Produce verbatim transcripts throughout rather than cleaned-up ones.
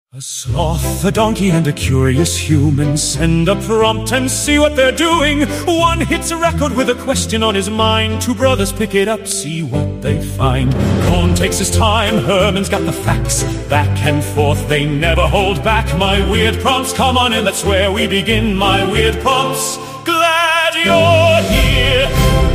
A sloth, a donkey, and a curious human send a prompt and see what they're doing. One hits a record with a question on his mind. Two brothers pick it up, see what they find. Cohn takes his time, Herman's got the facts. Back and forth, they never hold back. My weird prompts, come on in, that's where we begin. My weird prompts, glad you're here.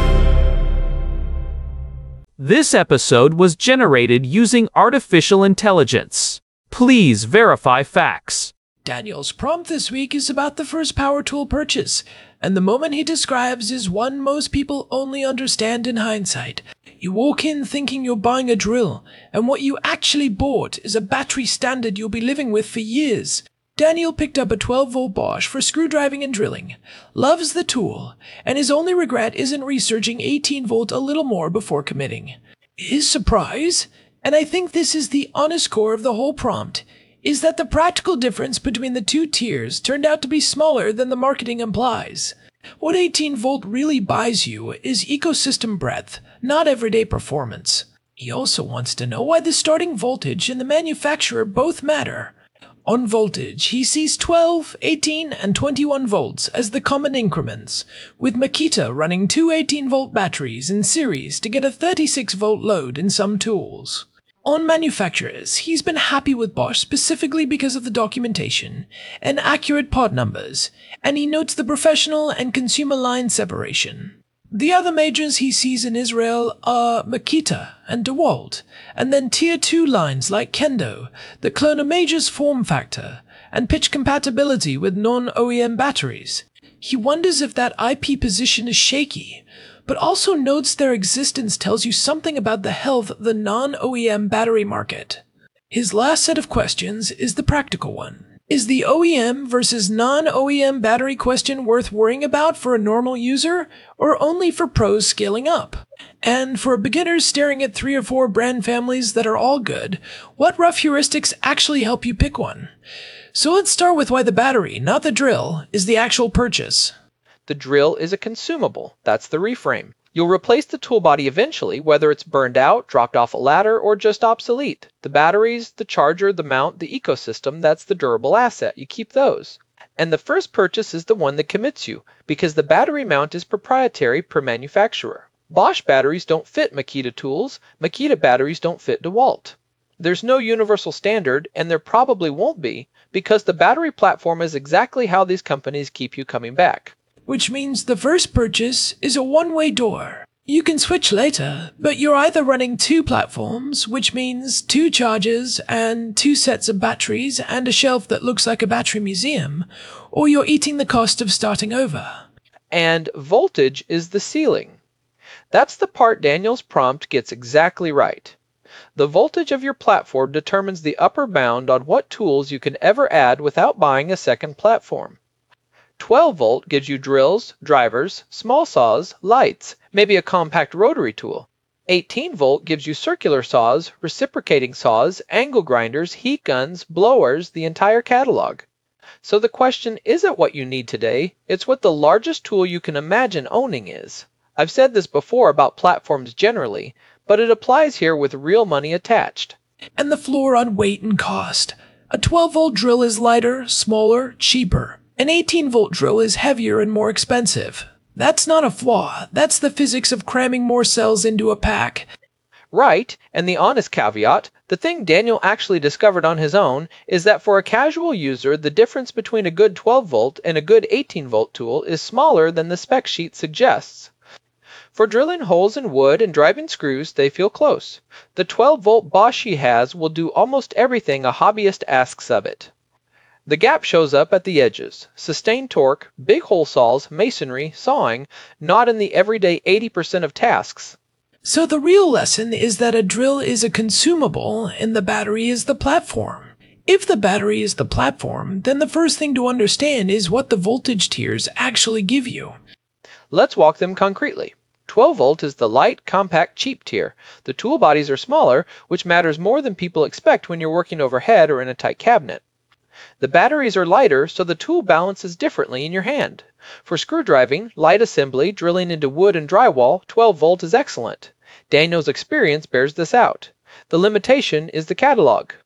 This episode was generated using artificial intelligence. Please verify facts. Daniel's prompt this week is about the first power tool purchase, and the moment he describes is one most people only understand in hindsight. You walk in thinking you're buying a drill, and what you actually bought is a battery standard you'll be living with for years. Daniel picked up a twelve volt Bosch for screwdriving and drilling, loves the tool, and his only regret isn't researching eighteen volt a little more before committing. His surprise, and I think this is the honest core of the whole prompt, is that the practical difference between the two tiers turned out to be smaller than the marketing implies. What eighteen volt really buys you is ecosystem breadth, not everyday performance. He also wants to know why the starting voltage and the manufacturer both matter. On voltage, he sees twelve, eighteen, and twenty-one volts as the common increments, with Makita running two eighteen volt batteries in series to get a thirty-six volt load in some tools. On manufacturers, he's been happy with Bosch specifically because of the documentation and accurate part numbers, and he notes the professional and consumer line separation. The other majors he sees in Israel are Makita and DeWalt, and then tier two lines like Kendo that clone a major's form factor and pitch compatibility with non-O E M batteries. He wonders if that I P position is shaky, but also notes their existence tells you something about the health of the non-O E M battery market. His last set of questions is the practical one. Is the O E M versus non-O E M battery question worth worrying about for a normal user, or only for pros scaling up? And for beginners staring at three or four brand families that are all good, what rough heuristics actually help you pick one? So let's start with why the battery, not the drill, is the actual purchase. The drill is a consumable. That's the reframe. You'll replace the tool body eventually, whether it's burned out, dropped off a ladder, or just obsolete. The batteries, the charger, the mount, the ecosystem, that's the durable asset. You keep those. And the first purchase is the one that commits you, because the battery mount is proprietary per manufacturer. Bosch batteries don't fit Makita tools. Makita batteries don't fit DeWalt. There's no universal standard, and there probably won't be, because the battery platform is exactly how these companies keep you coming back. Which means the first purchase is a one-way door. You can switch later, but you're either running two platforms, which means two chargers and two sets of batteries and a shelf that looks like a battery museum, or you're eating the cost of starting over. And voltage is the ceiling. That's the part Daniel's prompt gets exactly right. The voltage of your platform determines the upper bound on what tools you can ever add without buying a second platform. twelve volt gives you drills, drivers, small saws, lights, maybe a compact rotary tool. eighteen volt gives you circular saws, reciprocating saws, angle grinders, heat guns, blowers, the entire catalog. So the question isn't what you need today, it's what the largest tool you can imagine owning is. I've said this before about platforms generally, but it applies here with real money attached. And the floor on weight and cost. A twelve volt drill is lighter, smaller, cheaper. An eighteen volt drill is heavier and more expensive. That's not a flaw. That's the physics of cramming more cells into a pack. Right, and the honest caveat, the thing Daniel actually discovered on his own, is that for a casual user, the difference between a good twelve volt and a good eighteen volt tool is smaller than the spec sheet suggests. For drilling holes in wood and driving screws, they feel close. The twelve volt Bosch he has will do almost everything a hobbyist asks of it. The gap shows up at the edges. Sustained torque, big hole saws, masonry, sawing, not in the everyday eighty percent of tasks. So the real lesson is that a drill is a consumable and the battery is the platform. If the battery is the platform, then the first thing to understand is what the voltage tiers actually give you. Let's walk them concretely. twelve volt is the light, compact, cheap tier. The tool bodies are smaller, which matters more than people expect when you're working overhead or in a tight cabinet. The batteries are lighter, so the tool balances differently in your hand. For screwdriving, light assembly, drilling into wood and drywall, twelve volt is excellent. Daniel's experience bears this out. The limitation is the catalog.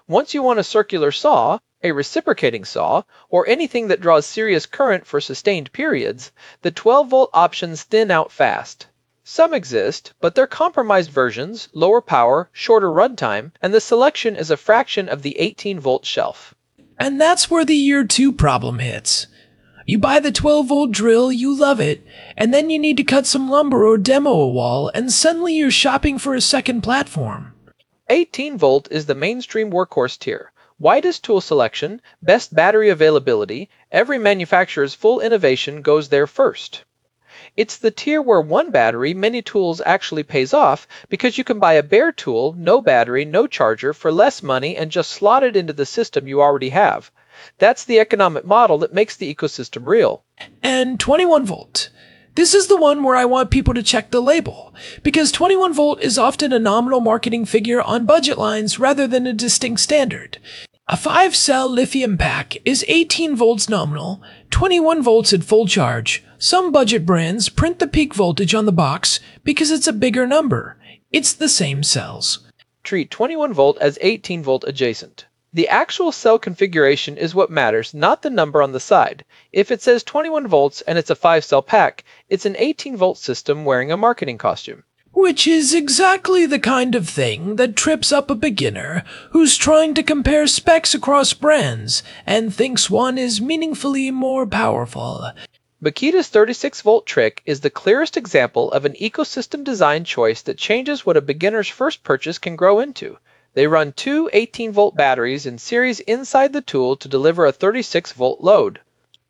Once you want a circular saw, a reciprocating saw, or anything that draws serious current for sustained periods, the twelve volt options thin out fast. Some exist, but they're compromised versions, lower power, shorter runtime, and the selection is a fraction of the eighteen volt shelf. And that's where the year two problem hits. You buy the twelve volt drill, you love it, and then you need to cut some lumber or demo a wall, and suddenly you're shopping for a second platform. eighteen volt is the mainstream workhorse tier. Widest tool selection, best battery availability, every manufacturer's full innovation goes there first. It's the tier where one battery, many tools actually pays off because you can buy a bare tool, no battery, no charger, for less money and just slot it into the system you already have. That's the economic model that makes the ecosystem real. And twenty-one volt. This is the one where I want people to check the label, because twenty-one volt is often a nominal marketing figure on budget lines rather than a distinct standard. A five cell lithium pack is eighteen volts nominal, twenty-one volts at full charge. Some budget brands print the peak voltage on the box because it's a bigger number. It's the same cells. Treat twenty-one volt as eighteen volt adjacent. The actual cell configuration is what matters, not the number on the side. If it says twenty-one volts and it's a five cell pack, it's an eighteen volt system wearing a marketing costume. Which is exactly the kind of thing that trips up a beginner who's trying to compare specs across brands and thinks one is meaningfully more powerful. Makita's thirty-six volt trick is the clearest example of an ecosystem design choice that changes what a beginner's first purchase can grow into. They run two eighteen volt batteries in series inside the tool to deliver a thirty-six volt load.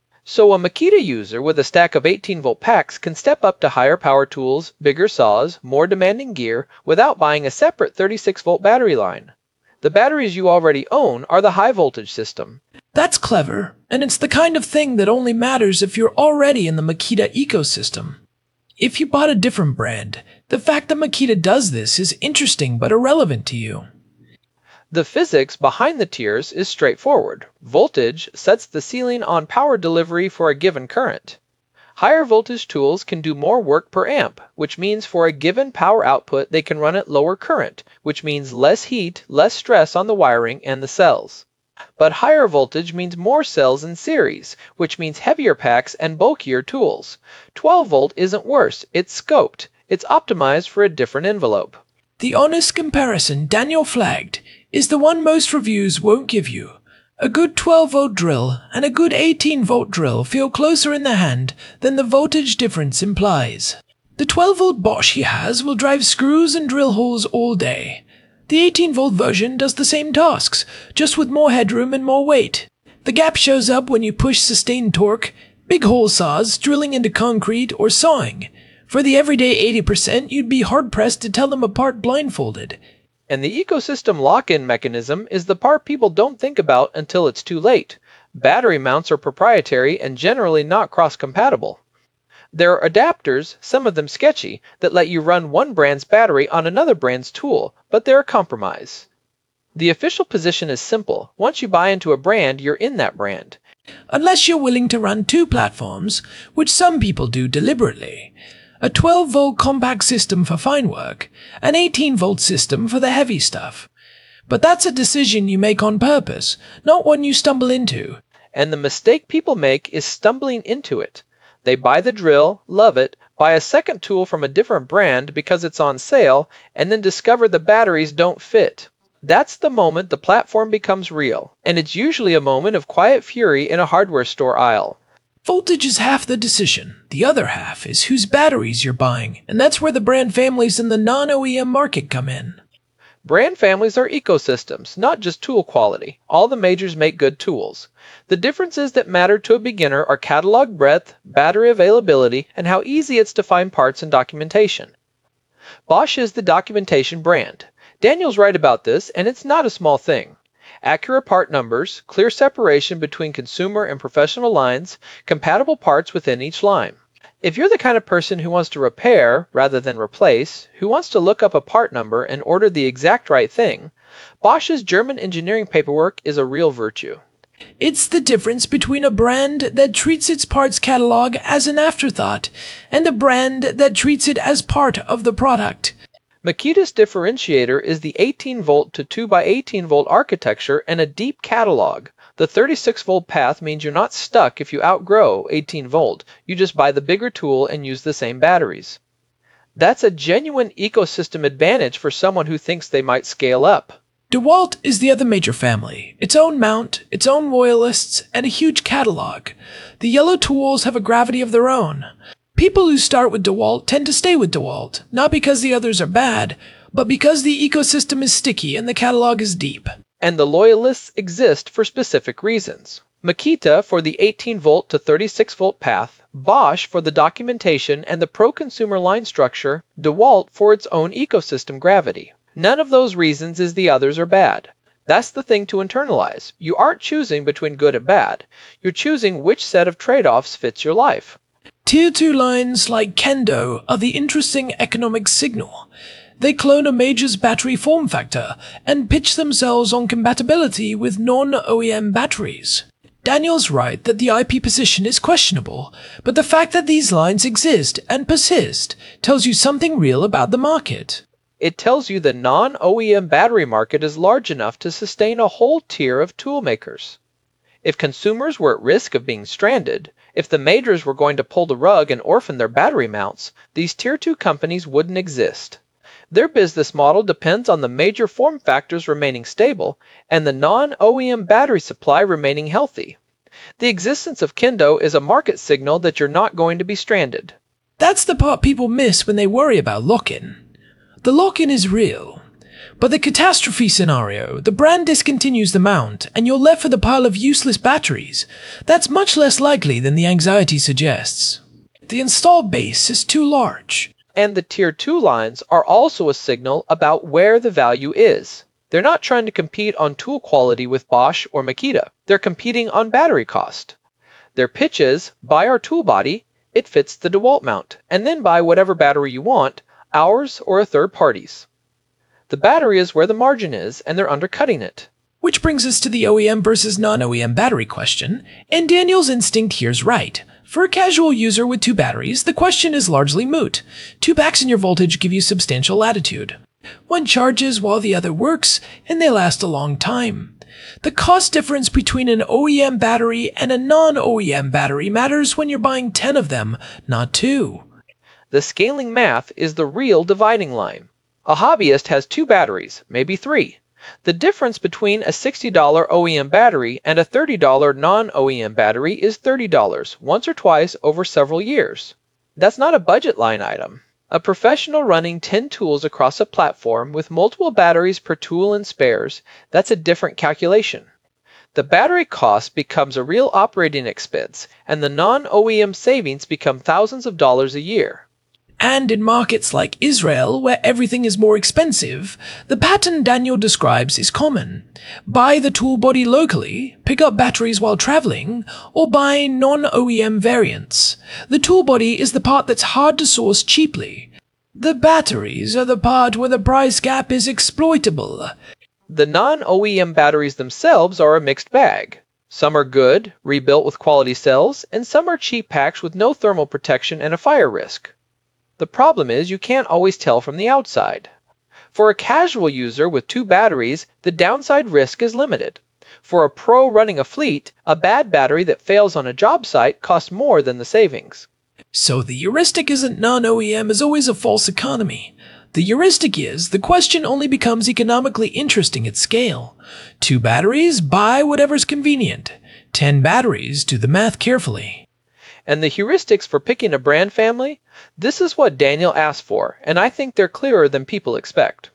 So a Makita user with a stack of eighteen volt packs can step up to higher power tools, bigger saws, more demanding gear without buying a separate thirty-six volt battery line. The batteries you already own are the high voltage system. That's clever, and it's the kind of thing that only matters if you're already in the Makita ecosystem. If you bought a different brand, the fact that Makita does this is interesting but irrelevant to you. The physics behind the tiers is straightforward. Voltage sets the ceiling on power delivery for a given current. Higher voltage tools can do more work per amp, which means for a given power output they can run at lower current, which means less heat, less stress on the wiring and the cells. But higher voltage means more cells in series, which means heavier packs and bulkier tools. twelve volt isn't worse, it's scoped. It's optimized for a different envelope. The honest comparison Daniel flagged is the one most reviews won't give you. A good twelve volt drill and a good eighteen volt drill feel closer in the hand than the voltage difference implies. The twelve volt Bosch he has will drive screws and drill holes all day. The eighteen volt version does the same tasks, just with more headroom and more weight. The gap shows up when you push sustained torque, big hole saws, drilling into concrete, or sawing. For the everyday eighty percent, you'd be hard-pressed to tell them apart blindfolded. And the ecosystem lock-in mechanism is the part people don't think about until it's too late. Battery mounts are proprietary and generally not cross-compatible. There are adapters, some of them sketchy, that let you run one brand's battery on another brand's tool, but they're a compromise. The official position is simple. Once you buy into a brand, you're in that brand. Unless you're willing to run two platforms, which some people do deliberately. A twelve volt compact system for fine work, an eighteen volt system for the heavy stuff. But that's a decision you make on purpose, not one you stumble into. And the mistake people make is stumbling into it. They buy the drill, love it, buy a second tool from a different brand because it's on sale, and then discover the batteries don't fit. That's the moment the platform becomes real, and it's usually a moment of quiet fury in a hardware store aisle. Voltage is half the decision. The other half is whose batteries you're buying, and that's where the brand families in the non-O E M market come in. Brand families are ecosystems, not just tool quality. All the majors make good tools. The differences that matter to a beginner are catalog breadth, battery availability, and how easy it's to find parts and documentation. Bosch is the documentation brand. Daniel's right about this, and it's not a small thing. Accurate part numbers, clear separation between consumer and professional lines, compatible parts within each line. If you're the kind of person who wants to repair rather than replace, who wants to look up a part number and order the exact right thing, Bosch's German engineering paperwork is a real virtue. It's the difference between a brand that treats its parts catalog as an afterthought and a brand that treats it as part of the product. Makita's differentiator is the eighteen volt to two by eighteen volt architecture and a deep catalog. The thirty-six volt path means you're not stuck if you outgrow eighteen volt. You just buy the bigger tool and use the same batteries. That's a genuine ecosystem advantage for someone who thinks they might scale up. DeWalt is the other major family, its own mount, its own loyalists, and a huge catalog. The yellow tools have a gravity of their own. People who start with DeWalt tend to stay with DeWalt, not because the others are bad, but because the ecosystem is sticky and the catalog is deep. And the loyalists exist for specific reasons. Makita for the eighteen volt to thirty-six volt path, Bosch for the documentation and the pro-consumer line structure, DeWalt for its own ecosystem gravity. None of those reasons is the others are bad. That's the thing to internalize. You aren't choosing between good and bad. You're choosing which set of trade-offs fits your life. Tier two lines like Kendo are the interesting economic signal. They clone a major's battery form factor and pitch themselves on compatibility with non-O E M batteries. Daniel's right that the I P position is questionable, but the fact that these lines exist and persist tells you something real about the market. It tells you the non-O E M battery market is large enough to sustain a whole tier of tool makers. If consumers were at risk of being stranded, if the majors were going to pull the rug and orphan their battery mounts, these tier two companies wouldn't exist. Their business model depends on the major form factors remaining stable and the non-O E M battery supply remaining healthy. The existence of Kendo is a market signal that you're not going to be stranded. That's the part people miss when they worry about lock-in. The lock-in is real. But the catastrophe scenario, the brand discontinues the mount and you're left with a pile of useless batteries. That's much less likely than the anxiety suggests. The install base is too large. And the tier two lines are also a signal about where the value is. They're not trying to compete on tool quality with Bosch or Makita. They're competing on battery cost. Their pitch is, buy our tool body, it fits the DeWalt mount, and then buy whatever battery you want, ours or a third party's. The battery is where the margin is, and they're undercutting it. Which brings us to the O E M versus non-O E M battery question, and Daniel's instinct here's right. For a casual user with two batteries, the question is largely moot. Two packs in your voltage give you substantial latitude. One charges while the other works, and they last a long time. The cost difference between an O E M battery and a non-O E M battery matters when you're buying ten of them, not two. The scaling math is the real dividing line. A hobbyist has two batteries, maybe three. The difference between a sixty dollar O E M battery and a thirty dollar non-O E M battery is thirty dollars, once or twice over several years. That's not a budget line item. A professional running ten tools across a platform with multiple batteries per tool and spares, that's a different calculation. The battery cost becomes a real operating expense, and the non-O E M savings become thousands of dollars a year. And in markets like Israel, where everything is more expensive, the pattern Daniel describes is common. Buy the tool body locally, pick up batteries while traveling, or buy non-O E M variants. The tool body is the part that's hard to source cheaply. The batteries are the part where the price gap is exploitable. The non-O E M batteries themselves are a mixed bag. Some are good, rebuilt with quality cells, and some are cheap packs with no thermal protection and a fire risk. The problem is you can't always tell from the outside. For a casual user with two batteries, the downside risk is limited. For a pro running a fleet, a bad battery that fails on a job site costs more than the savings. So the heuristic isn't non-O E M is always a false economy. The heuristic is the question only becomes economically interesting at scale. Two batteries, buy whatever's convenient. Ten batteries, do the math carefully. And the heuristics for picking a brand family? This is what Daniel asked for, and I think they're clearer than people expect.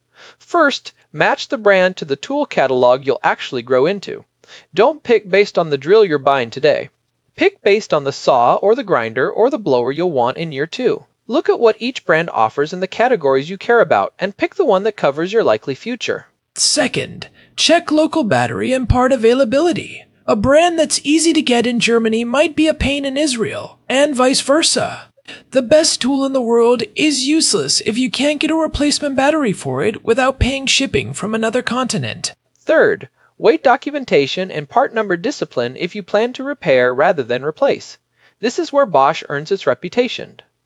First, match the brand to the tool catalog you'll actually grow into. Don't pick based on the drill you're buying today. Pick based on the saw or the grinder or the blower you'll want in year two. Look at what each brand offers in the categories you care about and pick the one that covers your likely future. Second, check local battery and part availability. A brand that's easy to get in Germany might be a pain in Israel, and vice versa. The best tool in the world is useless if you can't get a replacement battery for it without paying shipping from another continent. Third, weight documentation and part number discipline if you plan to repair rather than replace. This is where Bosch earns its reputation.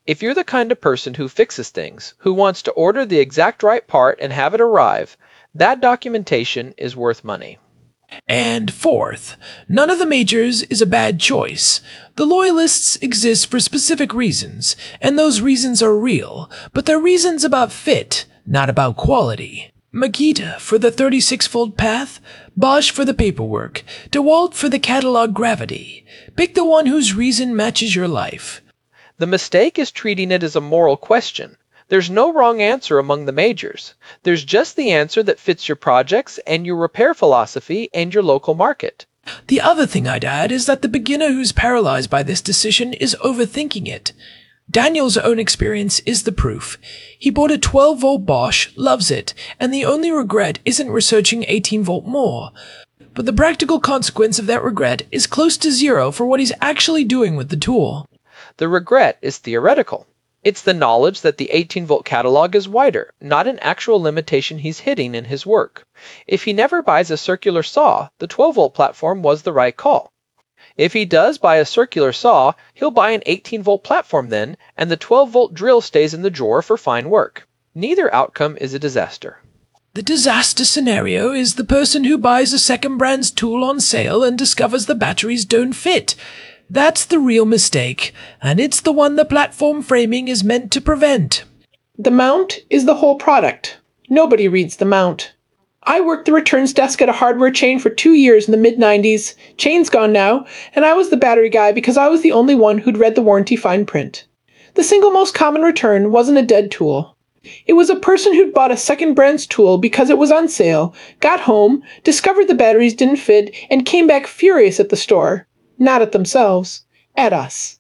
If you're the kind of person who fixes things, who wants to order the exact right part and have it arrive, that documentation is worth money. And fourth, none of the majors is a bad choice. The loyalists exist for specific reasons, and those reasons are real, but they're reasons about fit, not about quality. Makita for the thirty-six fold path, Bosch for the paperwork, DeWalt for the catalog gravity. Pick the one whose reason matches your life. The mistake is treating it as a moral question. There's no wrong answer among the majors. There's just the answer that fits your projects and your repair philosophy and your local market. The other thing I'd add is that the beginner who's paralyzed by this decision is overthinking it. Daniel's own experience is the proof. He bought a twelve volt Bosch, loves it, and the only regret isn't researching eighteen volt more. But the practical consequence of that regret is close to zero for what he's actually doing with the tool. The regret is theoretical. It's the knowledge that the eighteen volt catalog is wider, not an actual limitation he's hitting in his work. If he never buys a circular saw, the twelve volt platform was the right call. If he does buy a circular saw, he'll buy an eighteen volt platform then, and the twelve volt drill stays in the drawer for fine work. Neither outcome is a disaster. The disaster scenario is the person who buys a second brand's tool on sale and discovers the batteries don't fit. That's the real mistake, and it's the one the platform framing is meant to prevent. The mount is the whole product. Nobody reads the mount. I worked the returns desk at a hardware chain for two years in the mid nineties. Chain's gone now, and I was the battery guy because I was the only one who'd read the warranty fine print. The single most common return wasn't a dead tool. It was a person who'd bought a second brand's tool because it was on sale, got home, discovered the batteries didn't fit, and came back furious at the store. Not at themselves, at us.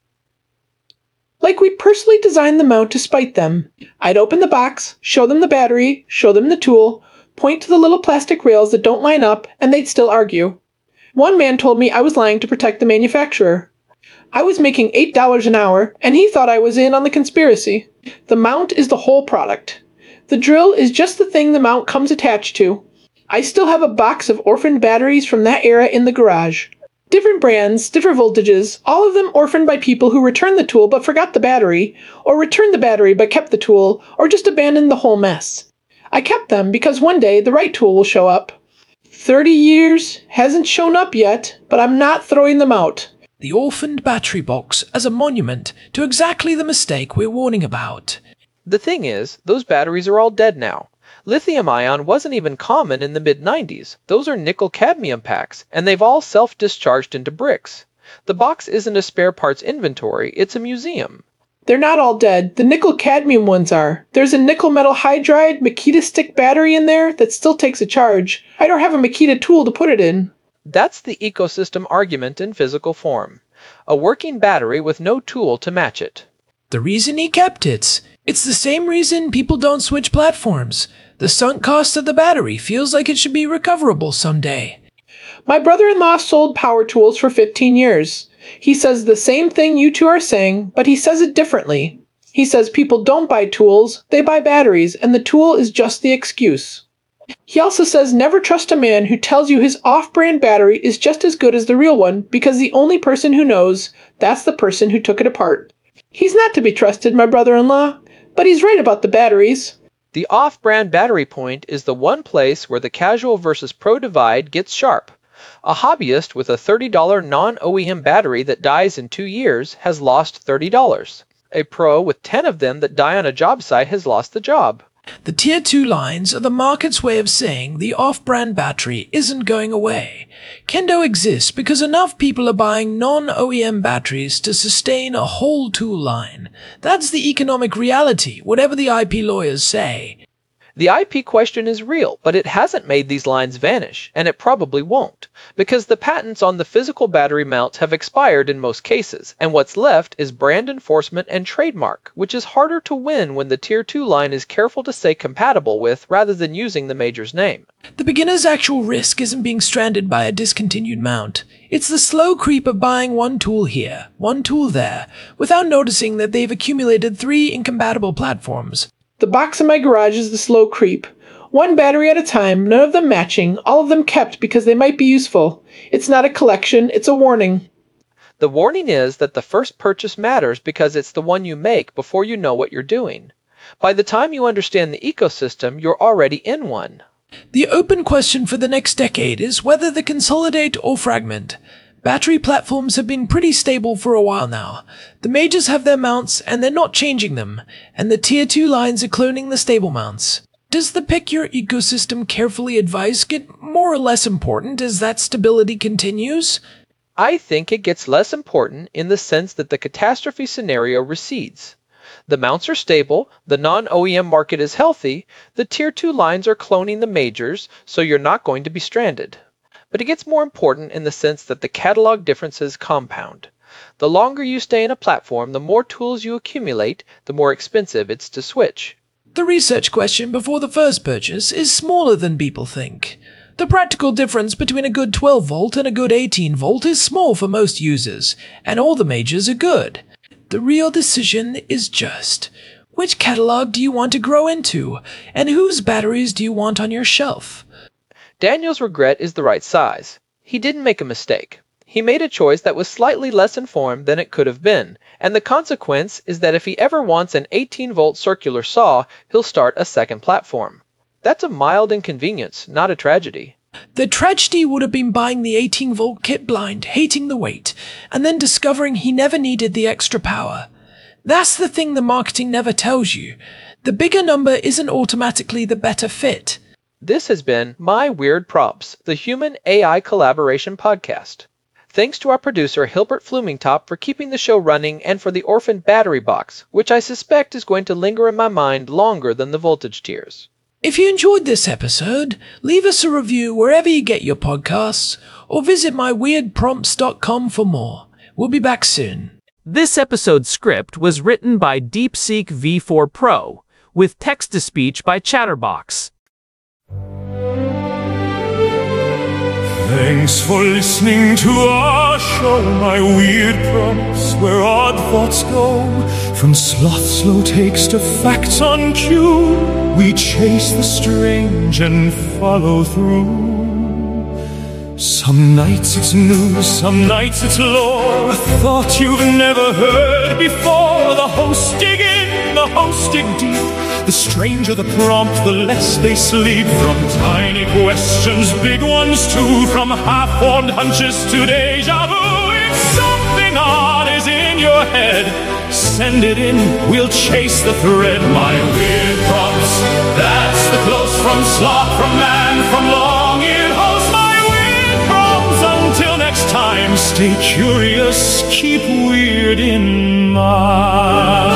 Like we'd personally designed the mount to spite them. I'd open the box, show them the battery, show them the tool, point to the little plastic rails that don't line up, and they'd still argue. One man told me I was lying to protect the manufacturer. I was making eight dollars an hour, and he thought I was in on the conspiracy. The mount is the whole product. The drill is just the thing the mount comes attached to. I still have a box of orphaned batteries from that era in the garage. Different brands, different voltages, all of them orphaned by people who returned the tool but forgot the battery, or returned the battery but kept the tool, or just abandoned the whole mess. I kept them because one day the right tool will show up. Thirty years, hasn't shown up yet, but I'm not throwing them out. The orphaned battery box as a monument to exactly the mistake we're warning about. The thing is, those batteries are all dead now. Lithium-ion wasn't even common in the mid nineties. Those are nickel-cadmium packs, and they've all self-discharged into bricks. The box isn't a spare parts inventory, it's a museum. They're not all dead. The nickel-cadmium ones are. There's a nickel-metal hydride Makita stick battery in there that still takes a charge. I don't have a Makita tool to put it in. That's the ecosystem argument in physical form. A working battery with no tool to match it. The reason he kept it. It's the same reason people don't switch platforms. The sunk cost of the battery feels like it should be recoverable someday. My brother-in-law sold power tools for fifteen years. He says the same thing you two are saying, but he says it differently. He says people don't buy tools, they buy batteries, and the tool is just the excuse. He also says never trust a man who tells you his off-brand battery is just as good as the real one, because the only person who knows, that's the person who took it apart. He's not to be trusted, my brother-in-law, but he's right about the batteries. The off-brand battery point is the one place where the casual versus pro divide gets sharp. A hobbyist with a thirty dollar non-O E M battery that dies in two years has lost thirty dollars. A pro with ten of them that die on a job site has lost the job. The Tier two lines are the market's way of saying the off-brand battery isn't going away. Kendo exists because enough people are buying non-O E M batteries to sustain a whole tool line. That's the economic reality, whatever the I P lawyers say. The I P question is real, but it hasn't made these lines vanish, and it probably won't, because the patents on the physical battery mounts have expired in most cases, and what's left is brand enforcement and trademark, which is harder to win when the Tier two line is careful to say compatible with rather than using the major's name. The beginner's actual risk isn't being stranded by a discontinued mount. It's the slow creep of buying one tool here, one tool there, without noticing that they've accumulated three incompatible platforms. The box in my garage is the slow creep. One battery at a time, none of them matching, all of them kept because they might be useful. It's not a collection, it's a warning. The warning is that the first purchase matters because it's the one you make before you know what you're doing. By the time you understand the ecosystem, you're already in one. The open question for the next decade is whether to consolidate or fragment. Battery platforms have been pretty stable for a while now. The majors have their mounts and they're not changing them, and the tier two lines are cloning the stable mounts. Does the pick your ecosystem carefully advice get more or less important as that stability continues? I think it gets less important in the sense that the catastrophe scenario recedes. The mounts are stable, the non-O E M market is healthy, the tier two lines are cloning the majors, so you're not going to be stranded. But it gets more important in the sense that the catalog differences compound. The longer you stay in a platform, the more tools you accumulate, the more expensive it's to switch. The research question before the first purchase is smaller than people think. The practical difference between a good twelve volt and a good eighteen volt is small for most users, and all the majors are good. The real decision is just, which catalog do you want to grow into, and whose batteries do you want on your shelf? Daniel's regret is the right size. He didn't make a mistake. He made a choice that was slightly less informed than it could have been, and the consequence is that if he ever wants an eighteen volt circular saw, he'll start a second platform. That's a mild inconvenience, not a tragedy. The tragedy would have been buying the eighteen volt kit blind, hating the weight, and then discovering he never needed the extra power. That's the thing the marketing never tells you. The bigger number isn't automatically the better fit. This has been My Weird Props, the Human A I Collaboration Podcast. Thanks to our producer Hilbert Flumingtop for keeping the show running and for the orphan battery box, which I suspect is going to linger in my mind longer than the voltage tiers. If you enjoyed this episode, leave us a review wherever you get your podcasts, or visit my weird prompts dot com for more. We'll be back soon. This episode's script was written by DeepSeek V four Pro, with text-to-speech by Chatterbox. Thanks for listening to our show, My Weird Prompts, where odd thoughts go. From sloth slow takes to facts on cue, we chase the strange and follow through. Some nights it's news, some nights it's lore, a thought you've never heard before. The hosts dig in, the hosts dig deep. The stranger the prompt, the less they sleep. From tiny questions, big ones too. From half-formed hunches to deja vu. If something odd is in your head, send it in, we'll chase the thread. My weird prompts, that's the close from sloth, from man, from long-eared host. My weird prompts, until next time, stay curious, keep weird in mind.